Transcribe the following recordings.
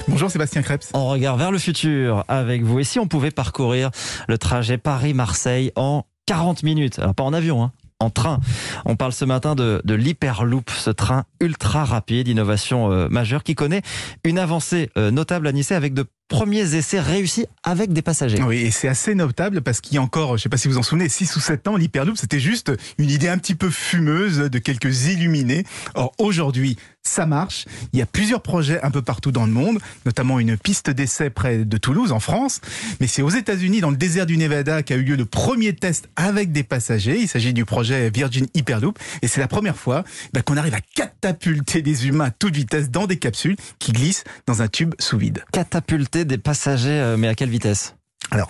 Bonjour Sébastien Krebs. On regarde vers le futur avec vous. Et si on pouvait parcourir le trajet Paris-Marseille en 40 minutes, alors pas en avion, en train. On parle ce matin de l'Hyperloop, ce train ultra rapide, innovation majeure qui connaît une avancée notable à Nice avec de premiers essais réussis avec des passagers. Oui, et c'est assez notable parce qu'il y a encore, je ne sais pas si vous vous en souvenez, 6 ou 7 ans, l'Hyperloop, c'était juste une idée un petit peu fumeuse de quelques illuminés. Or, aujourd'hui, ça marche. Il y a plusieurs projets un peu partout dans le monde, notamment une piste d'essai près de Toulouse, en France. Mais c'est aux États-Unis, dans le désert du Nevada, qu'a eu lieu le premier test avec des passagers. Il s'agit du projet Virgin Hyperloop. Et c'est la première fois qu'on arrive à catapulter des humains à toute vitesse dans des capsules qui glissent dans un tube sous vide. Catapulter des passagers, mais à quelle vitesse ? Alors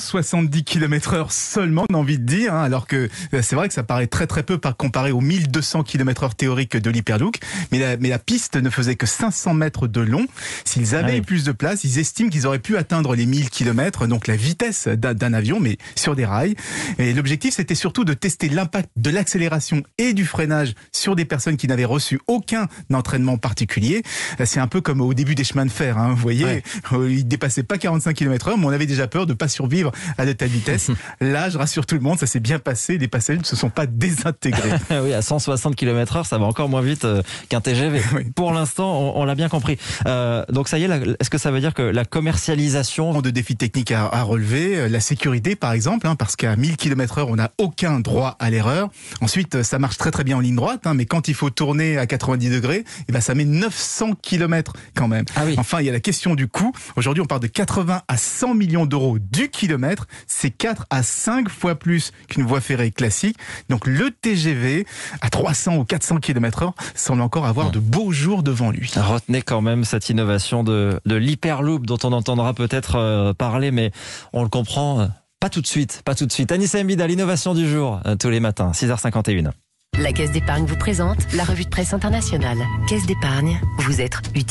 170 km/h seulement, on a envie de dire, alors que c'est vrai que ça paraît très très peu par comparé aux 1200 km/h théoriques de l'Hyperloop, mais la piste ne faisait que 500 mètres de long. S'ils avaient eu plus de place, ils estiment qu'ils auraient pu atteindre les 1000 km, donc la vitesse d'un avion, mais sur des rails. Et l'objectif, c'était surtout de tester l'impact de l'accélération et du freinage sur des personnes qui n'avaient reçu aucun entraînement particulier. C'est un peu comme au début des chemins de fer, vous voyez, ils dépassaient pas 45 km/h, mais on avait déjà peur de pas survivre à de telles vitesses. Là, je rassure tout le monde, ça s'est bien passé, les passagers ne se sont pas désintégrés. Oui, à 160 km/h, ça va encore moins vite qu'un TGV. Oui. Pour l'instant, on l'a bien compris. Donc ça y est, est-ce que ça veut dire que la commercialisation... De défis techniques à relever, la sécurité par exemple, parce qu'à 1000 km/h, on n'a aucun droit à l'erreur. Ensuite, ça marche très très bien en ligne droite, mais quand il faut tourner à 90 degrés, ça met 900 km quand même. Ah oui. Enfin, il y a la question du coût. Aujourd'hui, on parle de 80 à 100 millions d'euros du kilomètre, c'est 4 à 5 fois plus qu'une voie ferrée classique. Donc le TGV à 300 ou 400 km/h semble encore avoir de beaux jours devant lui. Retenez quand même cette innovation de l'Hyperloop dont on entendra peut-être parler, mais on le comprend pas tout de suite. Anissa Mbida, l'innovation du jour, tous les matins, 6h51. La Caisse d'épargne vous présente la revue de presse internationale. Caisse d'épargne, vous être utile.